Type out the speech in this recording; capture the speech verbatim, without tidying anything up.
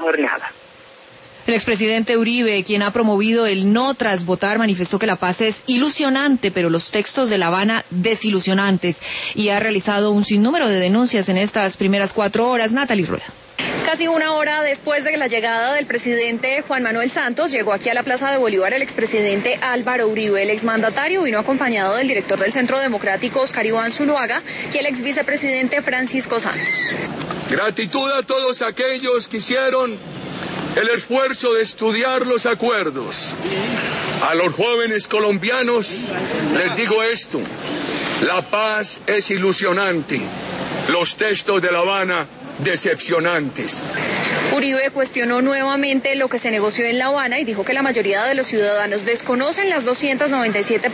coger nada. El expresidente Uribe, quien ha promovido el no tras votar, manifestó que la paz es ilusionante, pero los textos de La Habana desilusionantes, y ha realizado un sinnúmero de denuncias en estas primeras cuatro horas. Natalie Rueda. Casi una hora después de la llegada del presidente Juan Manuel Santos, llegó aquí a la Plaza de Bolívar el expresidente Álvaro Uribe. El exmandatario vino acompañado del director del Centro Democrático, Oscar Iván Zuluaga, y el exvicepresidente Francisco Santos. Gratitud a todos aquellos que hicieron el esfuerzo de estudiar los acuerdos. A los jóvenes colombianos les digo esto: la paz es ilusionante, los textos de La Habana decepcionantes. Uribe cuestionó nuevamente lo que se negoció en La Habana y dijo que la mayoría de los ciudadanos desconocen las doscientas noventa y siete